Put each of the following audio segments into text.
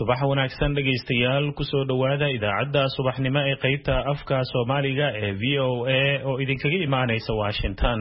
subax wanaagsan dhageystayaal ku soo dhawaada idaacadda subaxnimo ee qaybta afka Soomaaliga ee VOA oo idinkaga imaanaysa Washington.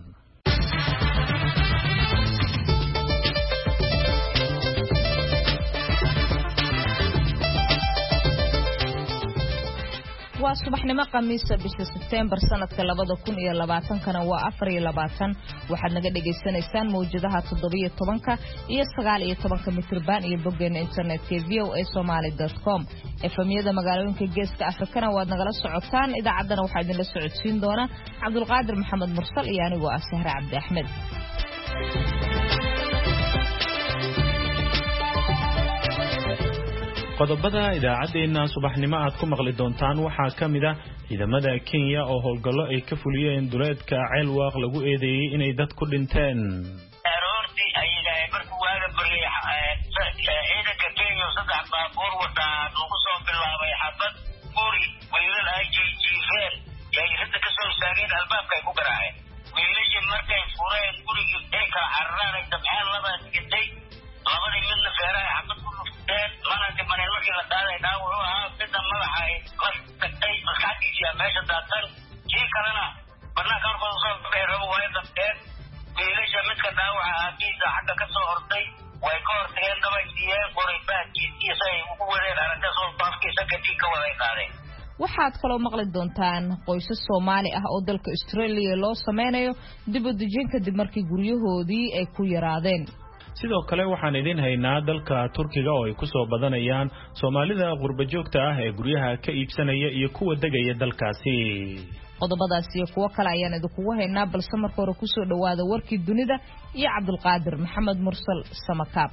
waa subaxnimo khamiisa bisha September sanadka 2020 waa 24 waxaad naga dhageysanaysaan mowjadaha 17 iyo 19 mitirban iyo boggeena internetka voasomali.com efamiyada magaalooyinka geeska Afrikana waad nagala socotaan idaacaddana waxaa idinla socodsiin doona Cabdulqaadir Maxamed Mursal iyo anigoo ah Sahra Cabdi Axmed. qodobada idaacadeena subaxnimo aad ku maqli doontaan waxaa kamid ah ciidamada Kenya oo howlgallo ay ka fuliyeen duleedka Ceelwaaq lagu eedeeyay inay dad ku dhinteen. aroortii ayaga markuu waaga bariyay ciidanka Kenya saddex baabuur wadaan ugu soo bilaabay xabad guri wiilal ay jiifeen ay hadda ka soo istaageen albaabka ay ku garaaceen wiilashii markay fureen gurigii ay kala carareen dabxeen laba digtay labadii midna feeraha xabad ku dhufteen mana dhimaneen markii la qaadayna wuxuu ahaa midna madaxay qastay markaadiisa meesha daatan kii kalena barnaamijka horkooda soo beero way dabteen wiilasha midka dhaawaca aakiisa xagga ka soo hortay way ka hortageen gabaysiiyeen qoray baadkiisa ay ugu wadeen aragta soo baafkiisa kadib ka waday qaadeen. waxaad kaloo maqli doontaan qoysas Soomaali ah oo dalka Australia loo sameynayo dib u dejin kadib markii guryahoodii ay ku yaraadeen. sidoo kale waxaan idin haynaa dalka Turkiga oo ay ku soo badanayaan Soomaalida qurba joogta ah ee guryaha ka iibsanaya iyo kuwa degaya dalkaasi. qodobadaas iyo kuwa kale ayaan idinku haynaa balse marka hore ku soo dhawaada warkii dunida iyo Cabdulqaadir Maxamed Mursal Samakaab.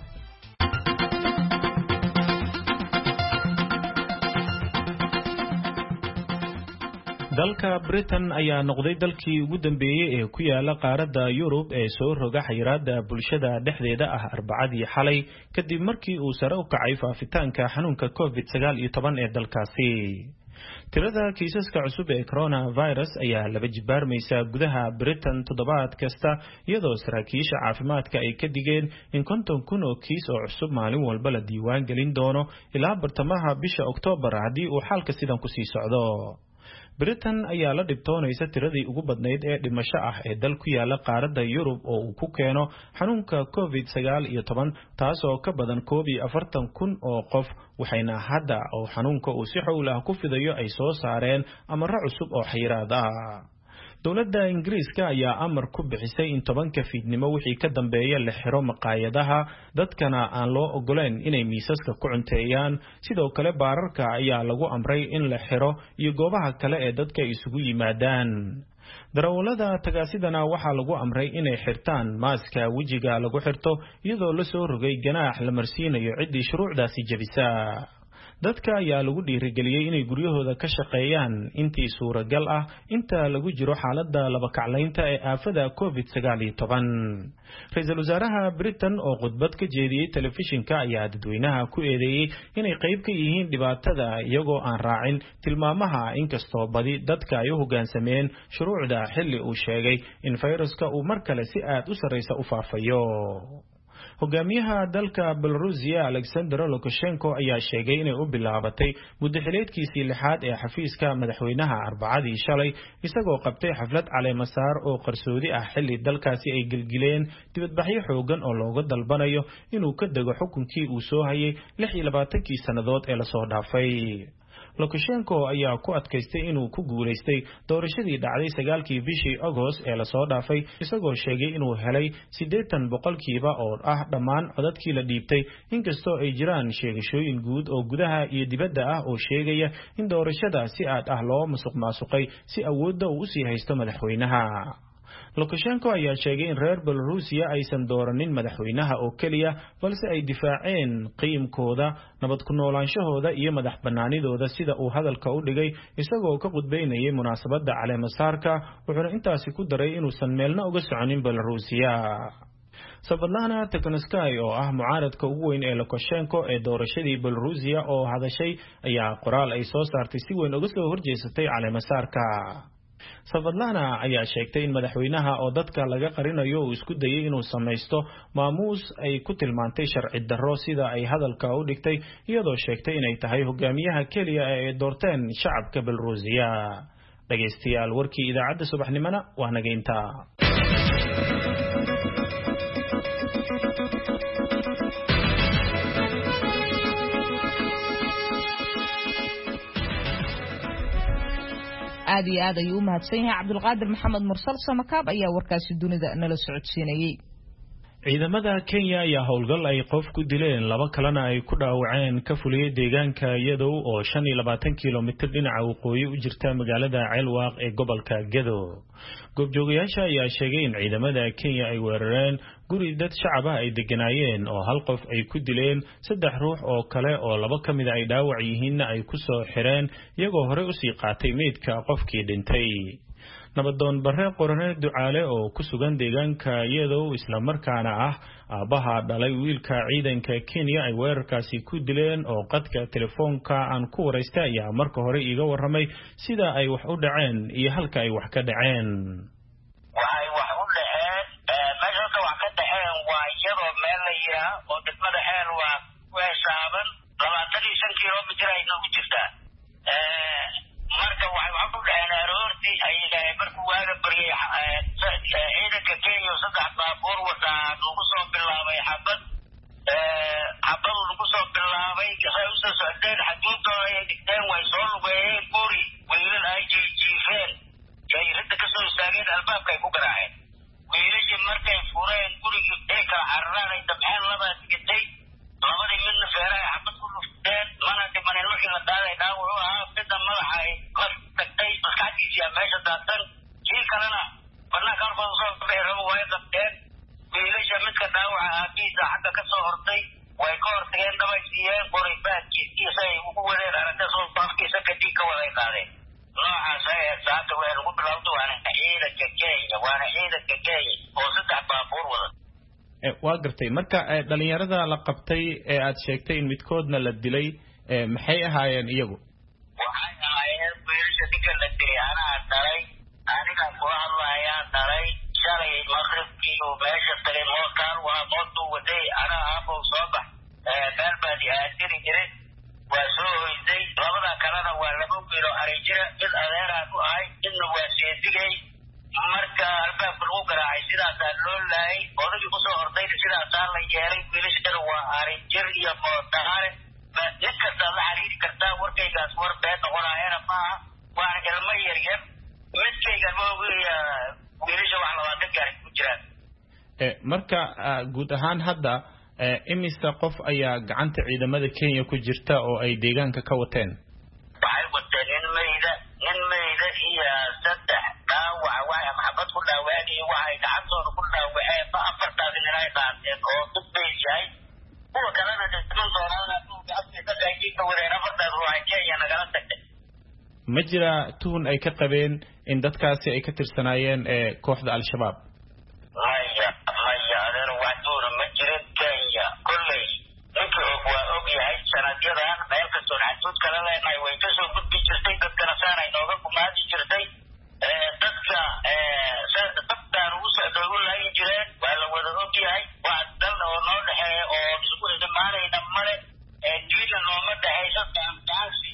dalka Britain ayaa noqday dalkii ugu dambeeyay ee ku yaala qaaradda Yurub ee soo roga xayiraadda bulshada dhexdeeda ah Arbacadii xalay kadib markii uu sare u kacay faafitaanka xanuunka COVID-19 ee dalkaasi. tirada kiisaska cusub ee coronavirus ayaa laba jibaarmaysa gudaha Britain toddobaad kasta iyadoo saraakiisha caafimaadka ay ka digeen in 50,000 oo kiis oo cusub maalin walba la diiwaan gelin doono ilaa bartamaha bisha Oktoobar haddii uu xaalka sidan ku sii socdo. Britain ayaa la dhibtoonaysa tiradii ugu badnayd ee dhimasho ah ee dal ku yaala qaaradda Yurub oo uu ku keeno xanuunka COVID-19 taasoo ka badan 41,000 oo qof waxayna hadda oo xanuunka uu si xoog ah ku fidayo ay soo saareen amarro cusub oo xayiraad ah. dowladda Ingiriiska ayaa amar ku bixisay in 10 fiidnimo wixii ka dambeeya la xiro maqaayadaha dadkana aan loo ogoleen inay miisaska ku cunteeyaan sidoo kale baararka ayaa lagu amray in la xiro iyo goobaha kale ee dadka isugu yimaadaan. darawalada tagaasidana waxaa lagu amray inay xirtaan maaska wajiga lagu xirto iyadoo la soo rogay ganaax la marsiinayo ciddii shuruucdaasi jabisa. dadka ayaa lagu dhiirigeliyay inay guryahooda ka shaqeeyaan intii suuragal ah inta lagu jiro xaaladda laba kaclaynta ee aafada COVID-19. ra'iisul wasaaraha Britain oo khudbad ka jeediyay telefishinka ayaa dadweynaha ku eedeeyay inay qayb ka yihiin dhibaatada iyagoo aan raacin tilmaamaha inkastoo badi dadka ay u hoggaansameen shuruucda xilli uu sheegay in fayraska uu mar kale si aad u sarreysa u faafayo. hogaamiyaha dalka Belarus Alexander Lukashenko ayaa sheegay inay u bilaabatay muddo xileedkiisii lixaad ee xafiiska madaxweynaha Arbacadii shalay isagoo qabtay xaflad caleemasaar oo qarsoodi ah xilli dalkaasi ay gilgileen dibadbaxyo xoogan oo looga dalbanayo inuu ka dego xukunkii uu soo hayay 26 sanadood ee la soo dhaafay. Lukashenko ayaa ku adkaystay inuu ku guuleystay doorashadii dhacday 9kii bishii August ee la soo dhaafay isagoo sheegay inuu helay 80% oo ah dhammaan codadkii la dhiibtay inkastoo ay jiraan sheegashooyin guud oo gudaha iyo dibadda ah oo sheegaya in doorashada si aad ah loo musuqmaasuqay si awoodda uu u sii haysto madaxweynaha. Lukashenko ayaa sheegay in reer Belarusia aysan dooranin madaxweynaha oo kaliya balse ay difaaceen qiimkooda nabad ku noolaanshahooda iyo madax banaanidooda sida uu hadalka u dhigay isagoo ka qudbeynayay munaasabadda caleemasaarka wuxuuna intaasi ku daray inuusan meelna uga soconin Belarusia. Savadlana Tikhanovskaya oo ah mucaaradka ugu weyn ee Lukashenko ee doorashadii Belarusia oo hadashay ayaa qoraal ay soo saartay si weyn uga soo horjeesatay caleemasaarka. Savadlana ayaa sheegtay in madaxweynaha oo dadka laga qarinayo uu isku dayay inuu samaysto maamuus ay ku tilmaantay sharci darro sida ay hadalka u dhigtay iyadoo sheegtay inay tahay hogaamiyaha kaliya ee ay doorteen shacabka Belarusiya. dhageystayaal warkii idaacadda subaxnimona waa naga intaa. aad iyo aad ayuu u mahadsan yahay Cabdulqaadir Maxamed Mursal Samakaab ayaa warkaasi dunida nala socodsiinayay. ciidamada Kenya ayaa howlgal ay qof ku dileen laba kalena ay ku dhaawaceen ka fuliyay deegaanka Yadow oo 25 kiiloomitir dhinaca waqooyi u jirta magaalada Ceelwaaq ee gobolka Gedo. goobjoogayaasha ayaa sheegay in ciidamada Kenya ay weerareen guri dad shacab ah ay deganaayeen oo hal qof ay ku dileen, saddex ruux oo kale oo laba ka mid ay dhaawac yihiin ay ku soo xireen iyagoo hore u sii qaatay meydka qofkii dhintay. nabadoon Barre Qorane Ducaale oo ku sugan deegaanka Yadow isla markaana ah aabaha dhalay wiilka ciidanka Kenya ay weerarkaasi ku dileen oo qadka telefoonka aan ku wareystay ayaa marka hore iiga warramay sida ay wax u dhaceen iyo halka ay wax ka dhaceen. waxay wax u dhaceen meesha wax ka dhaceen waa iyadoo meel la yiraa oo degmada Ceelwaaq ku hesaaban 25 kiiloomitir ay ku jirtaa. marka waxay wax u dhaceen aroortii ay markuu waaga baryay ciidanka Kenya saddex baabuur wataa lagu soo bilaabay xabad lagu soo bilaabay waxay u soo socdeen xaduudooda ay dhigteen way soo lugeeyeen guri wiilal ay jiifeen ay ridda ka soo istaageen albaabka ay ku garaaceen. wiilashii markay fureen gurigii ay kala cararaan ay dabxeen laba digtay labadii midna feeraha xabad ku dhufteen mana dhimanin markii la qaaday dhaawac u ahaa midna madaxa ay qof tagtay maskaxdiisa meesha daadsan kii kalena banaanka halkooda soo bixi rabo way qabteen. wiilasha midka dhaawaca aabihiisa xagga ka soo hortay way ka hortageen dhabaysiiyeen qoribaadkiisa ay ugu wadeen aragta soo baafkiisa kadib ka waday qaadeen. noocaas ay saaka way ugu bilowday waana ciidanka Kenya oo saddex baabuur wada. waa gartay marka dhalinyarada la qabtay ee aad sheegtay in midkoodna la dilay maxay ahaayeen iyagu? waxay ahaayeen wiilasha ninka la dilay anaa dhalay aniga kula hadlayaa dhalay shalay maqribkii uu meesha tagay mootaan waa mootuu waday anaa aabow soo bax meel baadi aadiri jiray waa soo hoyday. labada kalena waa laba wiilo arijira mid adeeraa ku ahay midna waa seedigay. marka albaabka lagu garaacay sidaasaa loo laayay odagii kusoo hortayna sidaasaa la yeelay. wiilashana waa arijir iyo mootaare nin kastaad la xiriiri kartaa warkaygaas war been noqonaayana maaha waana ilmo yaryar midkayga moogiya wiilasha wax 20 gaari ku jiraan. marka guud ahaan hadda imisa qof ayaa gacanta ciidamada Kenya ku jirta oo ay deegaanka ka wateen? waxay wateen nin meyda iyo saddex dhaawac waxay maxabad ku dhaawaceen waxay gacantooda ku dhaawaceen afartaas inay qaateen oo dubay yahay. kuwa kalena dadkan doonana ka wadeen afartaas ruux Kenya nagala tagtay. ma jira tuhun ay ka qabeen in dadkaasi ay ka tirsanaayeen kooxda Al-Shabaab? maya adeer wax tuhun ma jirin. Kenya kulley ninkii waa og yahay sanadyadan meel kastoo xaduud kala leenahay way ka soo gudbi jirtay dadkana saanay nooga gumaadi jirtay. dadka dadkaan ugu socdo ugu laayin jireen waa la wada og yahay. waa dal oo noo dhexeeya oo isku imaanayna male diina nooma dhexeyso daandaansi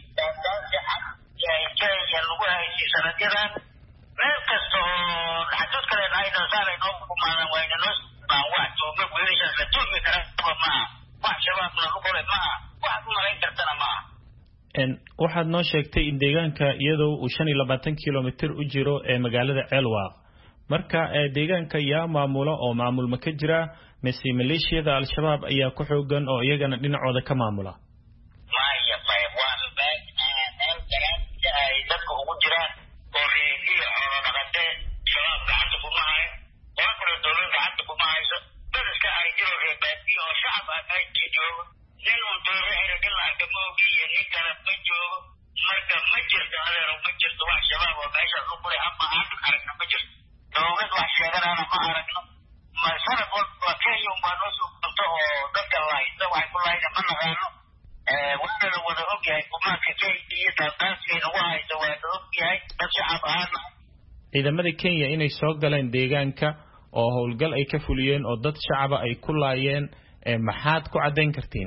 Kenya lagu haysi sanadyadan meel kasta oo xaduud kale leenahayna saanay nooga gumaadan wayna noo baan wax jooga wiilashaas la tuumi karaba maaha wax shabaabna lagu qolay maaha wax ku malayn kartana maaha. waxaad noo sheegtay in deegaanka iyadoo uu 25 kiiloomitir u jiro ee magaalada Ceelwaaq. marka deegaanka yaa maamulo oo maamulma ka jira mise maleeshiyada Al-Shabaab ayaa ku xoogan oo iyagana dhinacooda ka maamula? maya waa garaadka ay dadka ugu jiraan oo reegiyo xoolo dhaqatee shabaab gacanta kuma hayo qolo kale dowlad gacanta kuma hayso dadiska ay jiro reebaadiyo oo shacab ay joogo nin uu dowla xira in la arka moogi iyo nin kale ma joogo. marka ma jirto adeero ma jirto wax shabaab oo meeshaas u quray ama aan aragna ma jirto. dowlad wax sheeganaana ma aragno. sanad walba Kenya baa noo soo qabto oo dadka lahaysta waxay ku lahayna ma naqaano ciidamada Kenya inay soo galeen deegaanka oo howlgal ay ka fuliyeen oo dad shacab ay ku laayeen maxaad ku cadeyn kartiin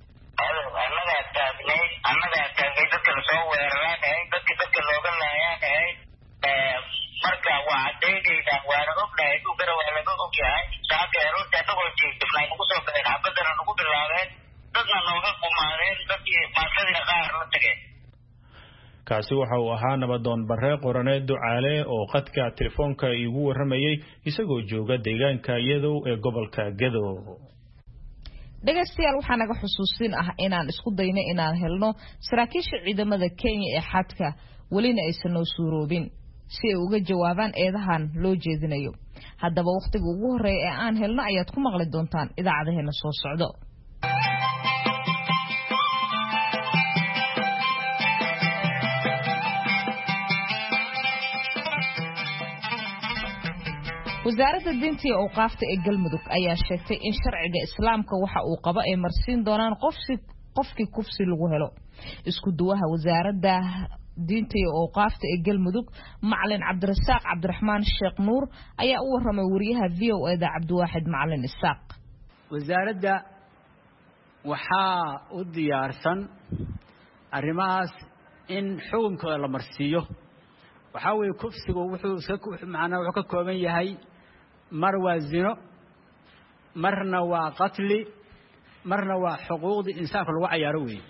annaga taagay dadka soo weerareen dadka looga laayeen marka waa cadeynayna waana ognahay inuu garawaa laga ogyahay shacabka runta anagoo jeednay ugu soo galeen xabadana ugu bilaabeen dadna nooga kumaadeen dadkii maasadii qaar la tageen kaasi waxa uu ahaa nabadoon Barre Qorane Ducaale oo qadka telefoonka igu waramayay isagoo jooga deegaanka Yadow ee gobolka Gedo. dhageystayaal waxaa naga xusuusin ah inaan isku dayno inaan helno saraakiisha ciidamada Kenya ee xadka walina aysan noo suuroobin si ay uga jawaabaan eedahan loo jeedinayo. haddaba waqtiga ugu horeeya ee aan helno ayaad ku maqli doontaan idaacadaheena soo socdo. wasaaradda diinta iyo awqaafta ee Galmudug ayaa sheegtay in sharciga islaamka waxa uu qabo ay marsiin doonaan qofkii kufsi lagu helo. isku duwaha wasaaradda diinta iyo awqaafta ee Galmudug Macalin Cabdirasaaq Cabdiraxmaan Sheekh Nuur ayaa u waramay wariyaha VOA-da Cabdiwaaxid Macalin Isaaq. wasaaradda waxaa u diyaarsan arrimahaas in xukunkooda la marsiiyo. waxa weeye kufsigu wuxuu ka kooban yahay mar waa zino marna waa qatli marna waa xuquuqda insaanka lagu ciyaaro weeye.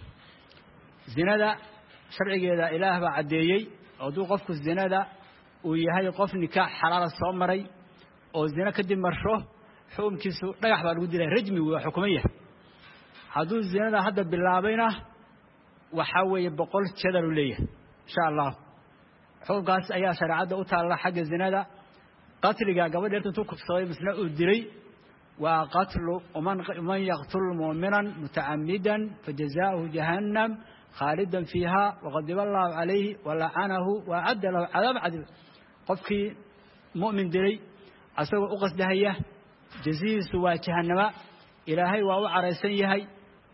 zinada sharcigeeda ilaah baa cadeeyay oo qofku zinada uu yahay qof nikaax xalaal soo maray oo zina kadib marsho xukunkiisu dhagax baa lagu dilay rajmi waa xukumayah. hadduu zinada hadda bilaabayna waxa weeye 100 jeedal u leeyahay insha Allah. xukunkaas ayaa shariicada u taala xagga zinada. qatliga gabadha intuu kufsaday misna uu dilay waa qatlu man yaqtul mu'minan muta'ammidan fajazaa'uhu jahannam khalidan fiha wa ghadiba Allahu alayhi wa la'anahu wa 'adda lahu 'adab 'adil. qofkii mu'min dilay asagoo u qasdahaya jaziisu waa jahannama. ilaahay waa u caraysan yahay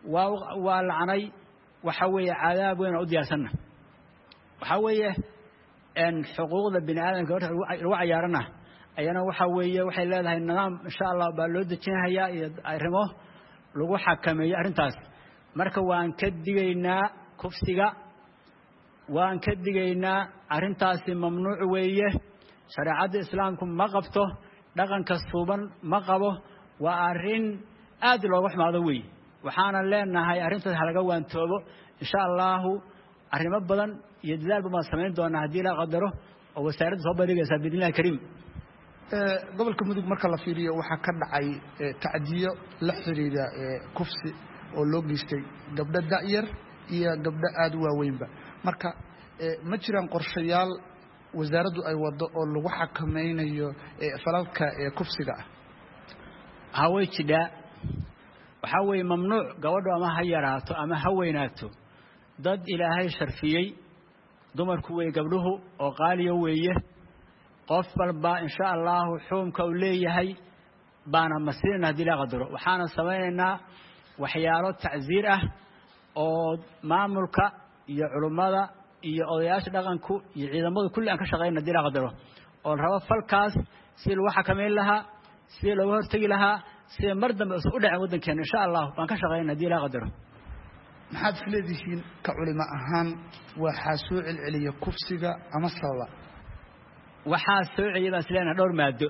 waa la'anay waxa weeye cadaab weyn oo u diyaarsanna. waxa weeye en xuquuqda bini aadamka lagu ciyaarana ayana waxa weeye waxay leedahay nidaam insha Allah baa loo dejinayaa iyo arrimo lagu xakameeyo arrintaas. marka waan ka digaynaa kufsiga waan ka digaynaa arrintaas mamnuuc weeye. shariicada islaamku ma qabto dhaqanka suuban ma qabo waa arrin aad looga xumaado weeye. waxaana leenahay arrintaas laga waantoobo insha Allah arrimo badan iyo dadaal ma sameyn doona hadii la qadaro oo wasaaradda soo bandhigaysa bidillah kariim. gobolka Mudug marka la fiiriyo waxa ka dhacay tacdiyo la xiriira kufsi oo loo geystay gabdho da'yar iyo gabdho aad u waaweynba. marka ma jiraan qorshayaal wasaaraddu ay wado oo lagu xakameynayo falalka kufsiga ah. haway jida waxa weeye mamnuuc gabadhu ama ha yaraato ama ha weynaato dad ilaahay sharfiyay dumarku way gabdhuhu oo qaaliyo weeye. qof walba insha Allah xukunka uu leeyahay baana masiirna hadii la qadaro. waxaana sameeynaa waxyaalo tacsiir ah oo maamulka iyo culimada iyo odayaasha dhaqanku iyo ciidamadu kulli aan ka shaqeynaa hadii la qadaro oo rabo falkaas si loo xakameyn lahaa si loo hortagi lahaa si mar dambe u dhacay wadankeena insha Allah waan ka shaqeynaa hadii la qadaro. maxaad filadisiin ka culimo ahaan waxa soo celceliya kufsiga ama sababa waxaa soo celiyay islaana dhowr maado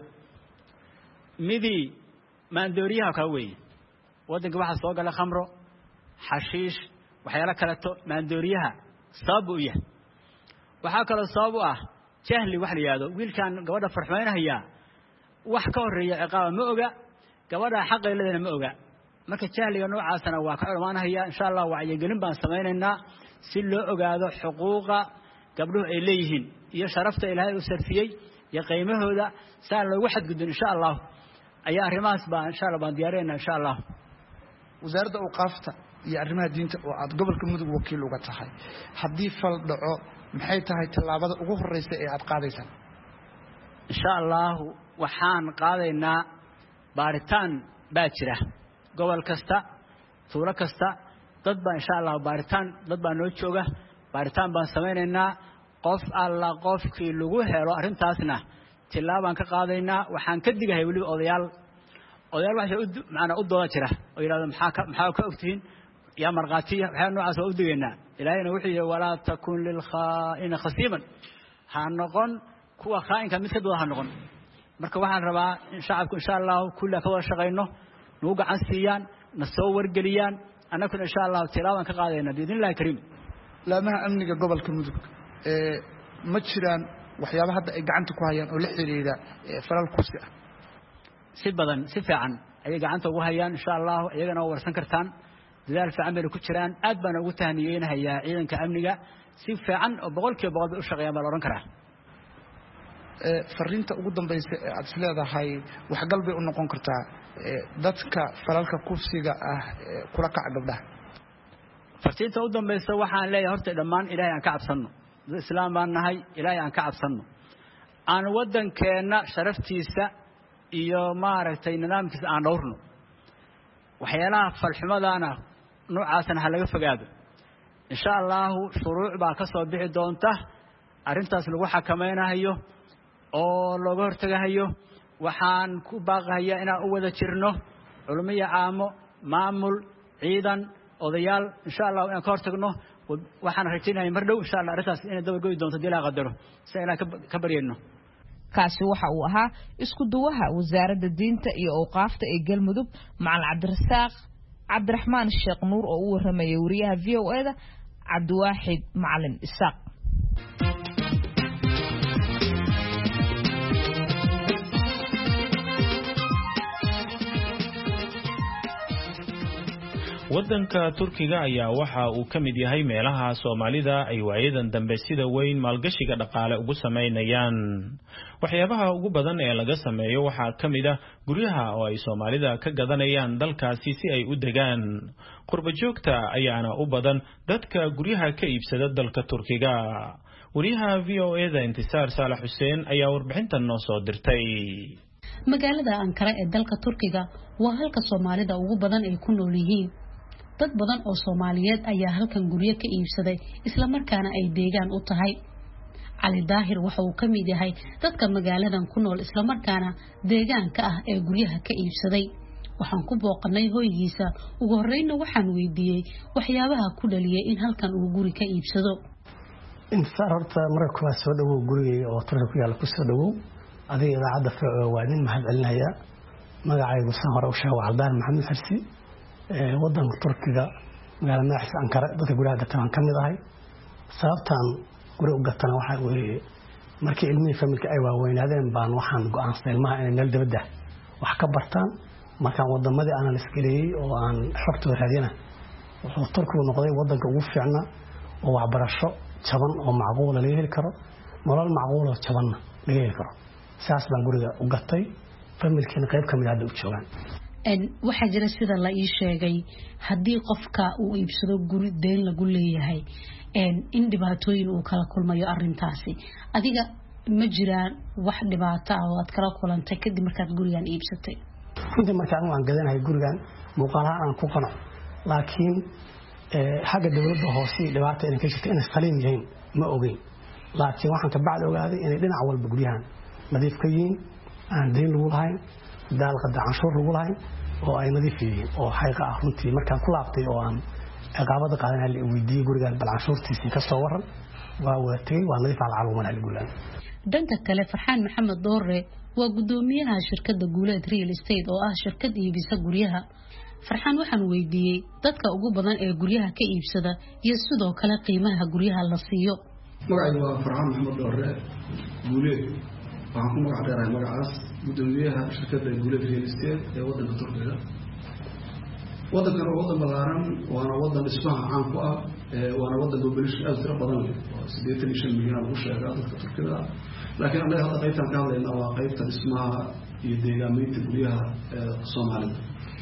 midii maandooriyaha ka weey wadanka waxa soo gala khamro xashiish waxyaalo kale to maandooriyaha sabab u yahay. waxa kale sabab u ah jahli wax la yiraahdo wiilkan gabadha farxmeynaya wax ka horeeya ciqaab ma oga gabadha xaqeeladana ma oga. marka jahliga noocaasna waa ka culmaanaya insha Allah wacyi gelin baan sameeynaa si loo ogaado xuquuqa gabdhuhu ay leeyihiin iyo sharafta Ilaahay u sarfiyay iyo qiimahooda saan loogu xadgudbin insha Allah ayaa arrimahaas baan insha Allah baan diyaarinaynaa insha Allah. wasaaradda awqaafta iyo arrimaha diinta oo aad gobolka Mudug wakiil uga tahay haddii fal dhaco maxay tahay tallaabada ugu horeysa ee aad qaadaysaan? insha Allah waxaan qaadaynaa baaritaan baa jira gobol kasta tuulo kasta dad baa insha Allah baaritaan dad baa noo jooga baaritaan baan sameynaynaa qof alla qofkii lagu helo arrintaasna tilaabaan ka qaadaynaa waxaan ka digahay wali odayaal waxay macna u dooda jira oo yiraahdo maxaa ka ogtiin ya marqaatiya waxa noocaas u digaynaa ilaahayna wuxuu yiri walaa takun lil khaa'ina khasiban ha noqon kuwa khaa'inka mid ka dooda ha noqon marka waxaan rabaa in shacabku insha Allah kullu ka wada shaqeyno noo gacan siiyaan na soo wargeliyaan annaguna insha Allah tilaabaan ka qaadaynaa biidinilaahi kariim laamaha amniga gobolka Mudug ma jiraan waxyaabo hadda ay gacanta ku hayaan oo la xiriira falal kufsi ah si badan si fiican ay gacanta ugu hayaan insha Allah iyagana warsan kartaan dadaal fiican bay ku jiraan aad baan ugu tahniyeynayaa ciidanka amniga si fiican oo boqolkiiba boqol u shaqeeyaan baa la oran karaa fariinta ugu dambaysa ee aad leedahay wax galbay u noqon kartaa dadka falalka kufsiga ah kula kac gabdhaha fariinta ugu dambaysa waxaan leeyahay horta dhammaan Ilaahay aan ka cabsano islaam baan nahay Ilaahay aan ka cabsano aan wadankeena sharaftiisa iyo maaragtay nidaamkiisa aan dhowrno waxyaalaha falxumadana noocaasna ha laga fogaado insha Allah shuruuc baa ka soo bixi doonta arintaas lagu xakameynayo oo looga hortagayo waxaan ku baaqayaa inaan u wada jirno culumada caamo maamul ciidan odayaal insha Allah inaan ka hortagno waxaan rajaynayaa mar dhow insha Allah arintaas inay daba go'i doonto dilaa qadaro si inaan ka baryeeno kaasi waxa uu ahaa isku duwaha wasaaradda diinta iyo awqaafta ee Galmudug Macalin Cabdirasaaq Cabdiraxmaan Sheekh Nuur oo u waramayay wariyaha VOA-da Cabdiwaxid Macalin Isaaq wadanka Turkiga ayaa waxa uu ka mid yahay meelaha Soomaalida ay waayadan dambe sida weyn maalgashiga dhaqaale ugu sameynayaan waxyaabaha ugu badan ee laga sameeyo waxa kamid ah guryaha oo ay Soomaalida ka gadanayaan dalkaasi si ay u degaan qurba joogta ayaana u badan dadka guryaha ka iibsada dalka Turkiga wariyaha VOA-da Intisaar Saalax Xuseen ayaa warbixintan noo soo dirtay magaalada Ankara ee dalka Turkiga waa halka Soomaalida ugu badan ay ku nool yihiin dad badan oo Soomaaliyeed ayaa halkan guryo ka iibsaday isla markaana ay deegaan u tahay Ali Daahir waxa uu kamid yahay dadka magaaladan ku nool isla markaana deegaanka ah ee guryaha ka iibsaday waxaan ku booqanay hoygiisa ugu horreeyna waxaan weydiiyay waxyaabaha ku dhaliyay in halkan uu guri ka iibsado inta horta marka waa soo dhawow guriga oo Turkiga ku yaala ku soo dhawow adiga idaacada waa nin mahad celinaya magacaygu san hore u sheegay Caldaan Maxamed Xirsi wadanka Turkiga magaalada madaxda Ankara dadka guriga gataan kamid ahay sababtan guri u gatana waxa weeye markii ilmihii familka ay waaweynaadeen baan waxaan go'aansaday ilmaha inay meel dibadda wax ka bartaan markaan wadamadii aan la isgaliyay oo aan xogtooda raadina wuxuu Turkigu noqday wadanka ugu fiicnaa oo waxbarasho jaban oo macquul ah laga heli karo nolol macquul ah jaban laga heli karo saas baan guriga u gatay familkiina qayb kamid ah u joogan waxa jira sida la ii sheegay hadii qofka uu iibsado guri deen lagu leeyahay in dhibaatooyin uu kala kulmayo arintaasi adiga ma jiraan wax dhibaato ah oo aad kala kulantay kadib markaad gurigan iibsatay inta markaan aan gadanahay gurigan muuqaalaha aan ku qano laakiin xagga dawladda hoose dhibaato inay ka jirto in saliim yihiin ma ogeyn laakiin waxaan ka bacd ogaaday inay dhinac walba guryahan nadiif ka yihiin aan deen lagu lahayn daalqada canshuur lagu lahayn oo ay nadiif yihiin oo xaqiiqa ah runtii markaan ku laabtay oo aan ciqaabada qaadanay la weydiiyay gurigan bal canshuurtiisa ka soo waran waa watay waa nadiif aan caaluman hal guulaan dhanka kale Farxaan Maxamed Doore waa gudoomiyaha shirkadda Guuleed Real Estate oo ah shirkad iibisa guryaha Farxaan waxaan weydiiyay dadka ugu badan ee guryaha ka iibsada iyo sidoo kale qiimaha guryaha la siiyo magacaygu waa Farxaan Maxamed Doore Guuleed waxaan ku magac dheerahay magacaas gudoomiyaha shirkadda Guuleed Real Estate ee wadanka Turkiga wadankan waa wadan balaaran waana wadan dhismaha caan ku ah waana wadan population aad u badan leh 85 milyan u sheega dadka Turkiga laakiin anaga hadda qaybtan ka hadlayna waa qaybta dhismaha iyo deegaamaynta guryaha Soomaalida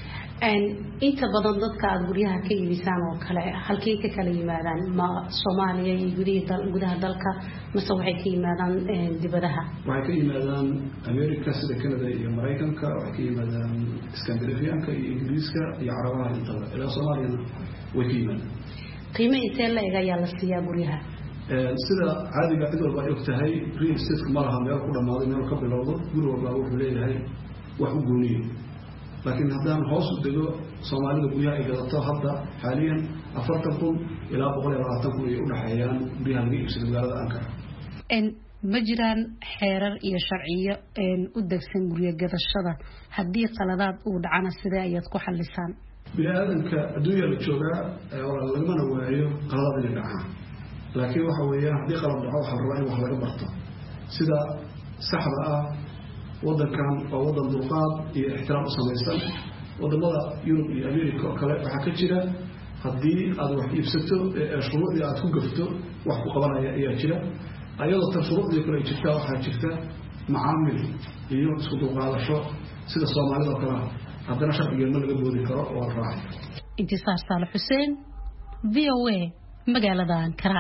inta badan dadka aad guryaha ka iibisaan oo kale halkii ka kala yimaadaan ma Soomaaliya iyo gudaha dalka mise waxay ka yimaadaan dibadaha waxay ka yimaadaan America sida Canada iyo Mareykanka waxay ka yimaadaan Scandinavianka iyo Ingiriiska iyo Carabaha inta ilaa Soomaaliya way ka yimaadaan qiimo intee la eega ayaa la siiyaa guryaha sida caadiga cid walba ay ogtahay real estate ma laha meel ku dhamaaday meel ka bilowdo guri walba wuxuu leeyahay wax u gooniyo laakiin haddaan hoos u dego Soomaalida guryaha ay gadato hadda xaaliyan 40,000 ilaa 120,000 ay u dhaxeeyaan guryaha laga iibsado magaalada Ankara ma jiraan xeerar iyo sharciyo u degsan guryo gadashada haddii qaladaad uu dhacana sidee ayaad ku xallisaan bini'aadanka adduunyada la joogaa lagama waayo qaladaad inay dhacaan laakiin waxa weeyaan haddii qalad dhaco waxa la rabaa in wax laga barto sida saxda ah wadankan waa wadan dulqaad iyo ixtiraam u samaysan wadamada Yurub iyo Ameerika oo kale waxaa ka jira haddii aad wax iibsato shuruudii aad ku gafto wax ku qabanaya ayaa jira ayadoo tan shuruudii kale jirta waxaa jirta macaamil iyo isku dulqaadasho sida Soomaalida oo kale haddana sharciga ma laga boodi karo oo raacay intisaar Saalax Xuseen VOA magaalada Ankara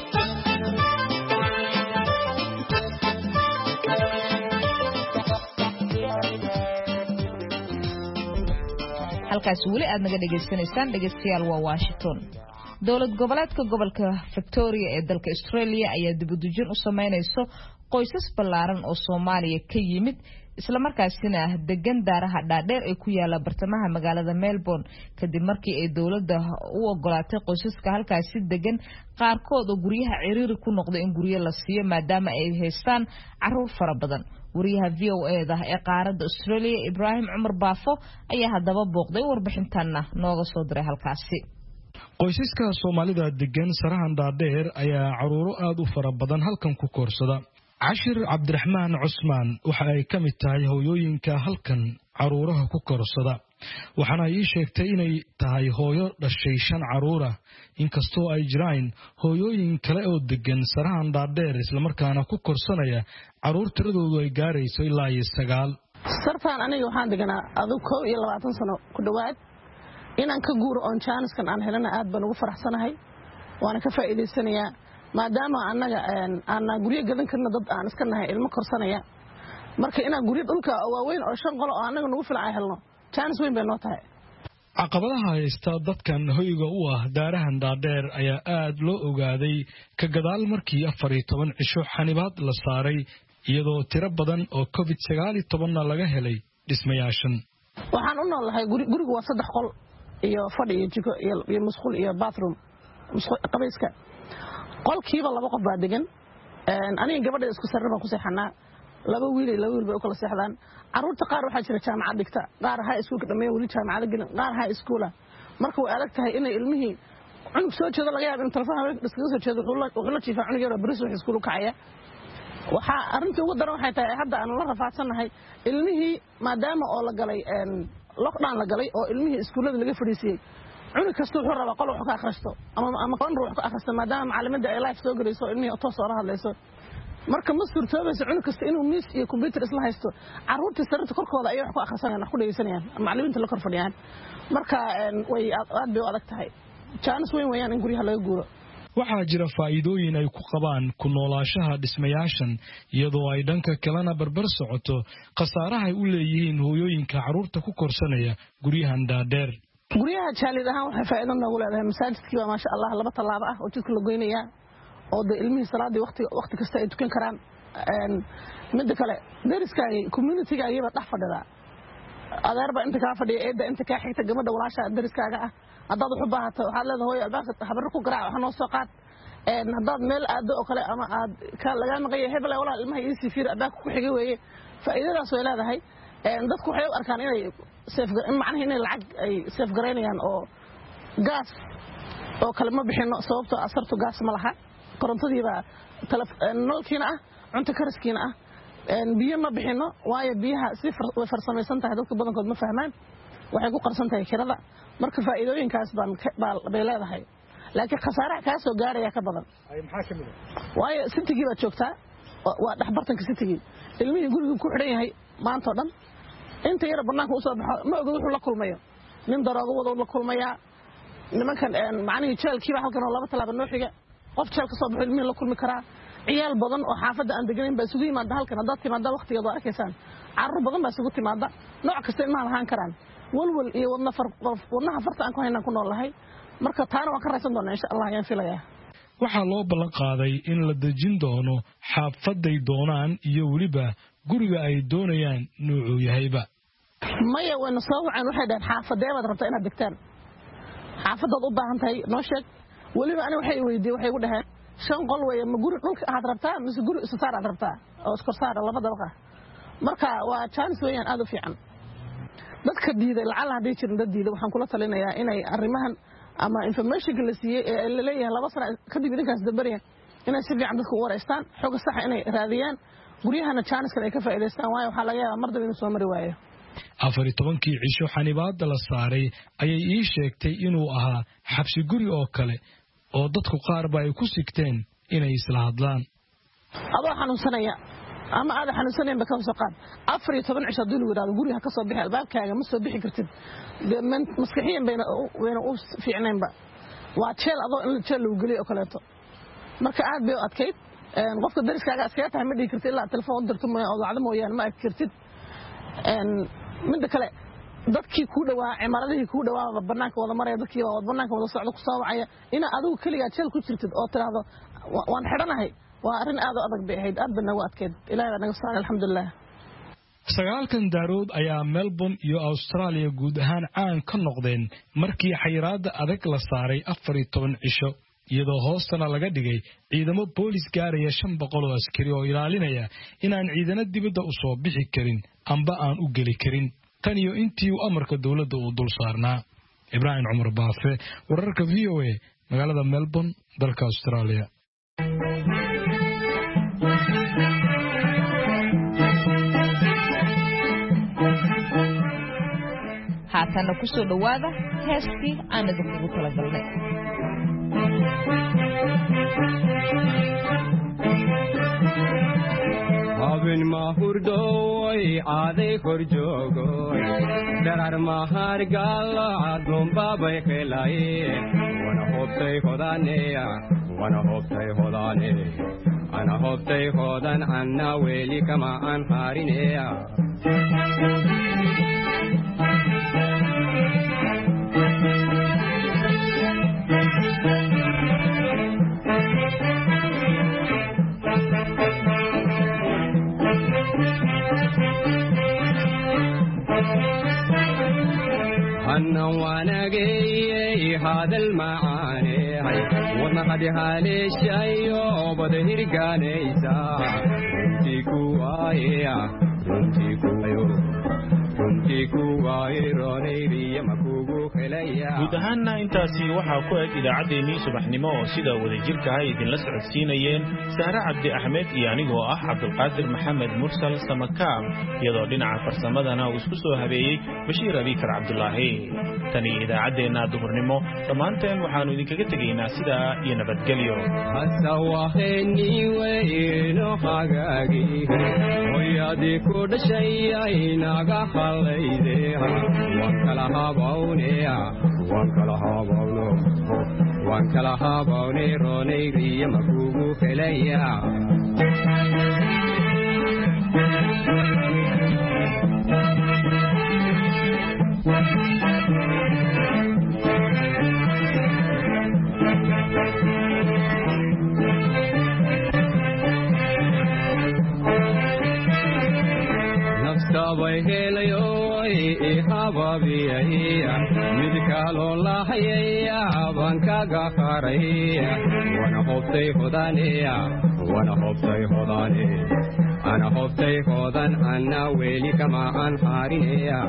halkaas weli aad naga dhageysanaysaan dhageystayaal waa Washington dowlad goboleedka gobolka Victoria ee dalka Australia ayaa dib u dejin u sameynayso qoysas ballaaran oo Soomaaliya ka yimid isla markaasina degan daaraha dhaadheer ee ku yaala bartamaha magaalada Melbourne kadib markii ay dowladda u ogolaatay qoysaska halkaasi degan qaarkood oo guryaha ciriiri ku noqday in guryo la siiyo maadaama ay haystaan caruur fara badan wariyaha VOA-da ee qaaradda Australia Ibrahim Cumar Baafo ayaa haddaba booqday warbixintanna nooga soo diray halkaasi qoysaska Soomaalida degan sarahan dhaadheer ayaa caruuro aad u fara badan halkan ku koorsada Cashir Cabdiraxmaan Cusmaan waxa ay ka mid tahay hooyooyinka halkan caruuraha ku koorsada waxaana ay sheegtay inay tahay hooyo dhashay 5 caruur ah inkastoo ay jiraan hooyooyin kale oo degan sarahan dhaadheer isla markaana ku koorsanaya caruur tiradoodu ay gaarayso ilaa 9 sarfaan aniga waxaan deganaa aduu 21 sano ku dhawaad inaan ka guuro on chance-kan aan helana aad baan ugu faraxsanahay waana ka faa'iideysanayaa maadaama annaga guryo gadan karna dad aan iska nahay ilmo korsanaya marka inaan guryo dhulka waaweyn oo 5 qol oo annaga nagu filan ay helno chance weyn bay noo tahay caqabadaha haysta dadkan hoyga u ah daarahan dhaadheer ayaa aad loo ogaaday ka gadaal markii 14 cisho xanibaad la saaray iyadoo tiro badan oo COVID-19 laga helay dhismayaashan waxaan u noolahay gurigu waa 3 qol iyo fadhi iyo jiko iyo musqul iyo bathroom qabayska qolkiiba 2 qof baa degan aniga gabadha isku sarraba ku seexanaa 2 wiil bay u kala seexdaan caruurta qaar waxa jira jaamacad dhigta qaar high school ka dhameeyay wali jaamacad galin qaar high school marka way adag tahay inay ilmihii cunug soo jeedo laga yaabo in telefoon haweenka iskaga soo jeedo wuxuu la jiifaa cunug yar oo baris wax iskuul ka kacaya waxa arintii ugu daran waxay tahay hadda aan la rafaadsanahay ilmihii maadaama oo la galay lockdown la galay oo ilmihii iskuulada laga fadhiisiyay cunug kasta wuxuu rabaa qol wax ka akhristo ama qon ruux ka akhristo maadaama macallimada ay live soo galayso ilmihii toos oo hadlayso marka ma suurtoobayso cunug kasta inuu miis iyo computer isla haysto caruurta sarrada korkooda ay wax ku akhrisanayaan wax ku dhageysanayaan macallimiinta la kor fadhiyaan marka way aad bay u adag tahay chance weyn weeyaan in guryaha laga guuro waxaa jira faa'iidooyin ay ku qabaan ku noolaanshaha dhismayaashan iyadoo ay dhanka kalena barbar socoto khasaaraha ay u leeyihiin hooyooyinka caruurta ku korsanaya guryahan dhaadheer guryaha jaalid ahaan waxay faa'iido noogu leedahay masaajidkii waa maasha Allah 2 tallaabo ah oo jidka la goynaya oo ilmihii salaadii waqti kasta ay tukan karaan mid kale dariskaaga community-gaaga ba dhax fadhida adeerba inta ka fadhiya eeda inta ka xigta gabadha walaasha dariskaaga ah haddaad wax u baahato waxaad leedahay hooyo albaabka habar ku garaac wax noo soo qaad haddaad meel aado oo kale ama aad ka laga maqayo hebel walaal ilmaha ii sifiir albaabka ku xigay weeye faa'iidadaas way leedahay dadku waxay u arkaan inay macnaheedu inay lacag ay safe gareynayaan oo gas oo kale ma bixino sababtoo asartu gas ma laha korontadiiba nolkiina ah cunto karaskiina ah biyo ma bixino waayo biyaha si way farsamaysan tahay dadka badankood ma fahmaan waxay ku qarsan tahay kirada marka faa'iidooyinkaas bay leedahay laakiin khasaaraha ka soo gaaraya ka badan maxaa ka mid ah waayo sintigii baad joogtaa waa dhaxbartanka sintigii ilmihii guriga ku xidhan yahay maanta dhan inta yar banaanka u soo baxo ma oga wuxuu la kulmayo nin daroogo wada la kulmaya nimankan macnaheedu jeelkiiba halkan oo 2 talaabo noo xiga qof jeel ka soo baxo ilmihii la kulmi karaa ciyaal badan oo xaafadda aan deganayn baa isugu yimaada halkan haddaad timaada waqtigeeda arkaysaan carruur badan baa isugu timaada nooc kasta ilmaha lahaan karaan walwal iyo wadnaha farta aan ku haynaan ku noolahay marka taana waan ka raysan doonaa insha Allah ayaan filayaa waxaa loo ballan qaaday in la dejin doono xaafaday doonaan iyo weliba guriga ay doonayaan nuucuu yahayba. maya wayna soo waceen waxay dhaheen xaafadee baad rabtaa inaad degtaan xaafadaad u baahan tahay noo sheeg weliba ani waxay weydiiyey waxay igu dhaheen 5 qol weeye ma guri dhulka aad rabtaa mise guri issaar aad rabtaa oo iskor saar laba dabaqa marka waa chance weeyaan aad u fiican dadka diiday lacala hadii jirin dad diiday waxaan kula talinayaa inay arrimahan ama information la siiyay ee la leeyahay 2 sano kadib idinkaas dabariyaan inay si fiican dadku u wareystaan xog sax inay raadiyaan guryahana chance ay ka faa'iideystaan waayo waxa laga yaabaa marda inuu soo mari waayo 14 cisho xanibaada la saaray ayay ii sheegtay inuu ahaa xabsi guri oo kale oo dadku qaar ba ay ku sigteen inay isla hadlaan adoo xanuunsanaya ama aad xanuunsaneen baka soo qaad 14 cisho dul wadaad guriga ka soo bixi albaabkaaga ma soo bixi kartid maskaxiyan bayna u fiicnaynba waa jeel adoo in jeel lagu galiyo kaleeto marka aad bay adkeyd qofka dariskaaga askaya tahay ma dhigi kartid ilaa telefoon u dirto oo wacdo mooyaan ma arki kartid midda kale dadkii ku dhawaa cimaradihii ku dhawaa banaanka wada maraya dadkii wada banaanka wada socdo ku soo wacaya ina adigu kaliya jeel ku jirtid oo tiraahdo waan xidhanahay waa arin aad u adag bay ahayd aad bana u adkeyd ilaahay naga saaray alxamdulillah. 9 daarood ayaa Melbourne iyo Australia guud ahaan caan ka noqdeen markii xayiraada adag la saaray 14 cisho iyadoo hoostana laga dhigay ciidamo boolis gaaraya 500 oo askari oo ilaalinaya inaan ciidana dibadda u soo bixi karin amba aan u gali karin tan iyo intii uu amarka dawladda uu dul saarnaa. Ibrahim Umar Baafe, wararka VOA, magaalada Melbourne, dalka Australia. haatana ku soo dhawaada heestii aan idinku talagalnay. Abin mahurdoy aaday kor joogoy darar mahar gala adum babay khelay wana hobtay hodane ana hobtay hodan anna weli kama an harineya أنا وانجي هذا المعاني وما قد هالي شيء وبدهر جانيسا guud ahaanna intaasi waxaa ku eg idaacaddeenii subaxnimo oo sida wadajirka ah idinla socodsiinayeen Sahra Cabdi Axmed iyo anigoo ah Cabdulqaadir Maxamed Mursal Samakaab iyadoo dhinaca farsamadana uu isku soo habeeyey Bashiir Abikar Cabdulaahi tani idaacaddeenna duhurnimo dhammaanteen waxaanu idinkaga tegaynaa sidaa iyo nabadgelyo waan kala habownay roonayriya makugu helaya naftabay helayo hababiya midkalo lahayaya bankaga qaraya wana hobtay hodane ana hobtay hodan anna weli kama an harineya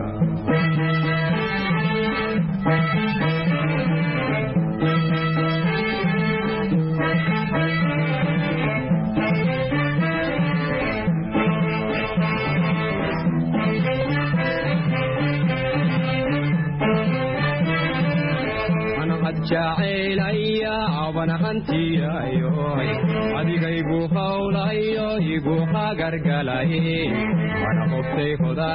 jacaylaya abana hantiyayo adigaygu hawlayo igu hagargalay wana hobtay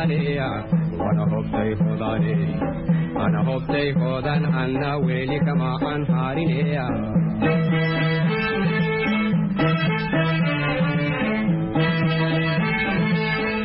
hodan anna weli kama an harineya